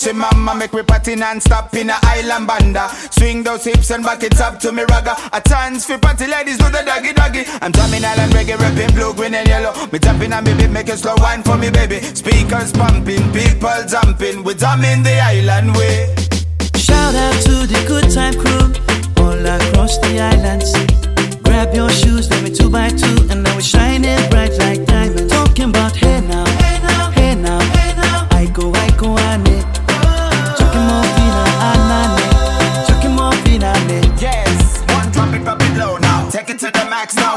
say mama, make we party non-stop in a island banda. Swing those hips and back it up to me ragga. A chance for party ladies do the doggy doggy. I'm drumming island reggae, rapping blue, green and yellow. Me tapping on me beat, make a slow wine for me baby. Speakers pumping, people jumping, we drumming the island way. Shout out to the good time crew all across the island sea. Grab your shoes, let me 2x2, and now we're shining